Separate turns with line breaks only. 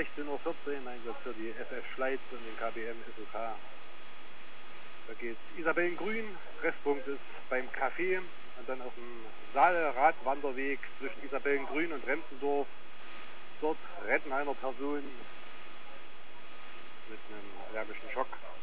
16:14 Uhr, Einsatz für die FF Schleiz und den KBM SOK. Da geht's Isabellengrün, Treffpunkt ist beim Café und dann auf dem Saale-Radwanderweg zwischen Isabellengrün und Renzendorf. Dort retten einer Person mit einem allergischen Schock.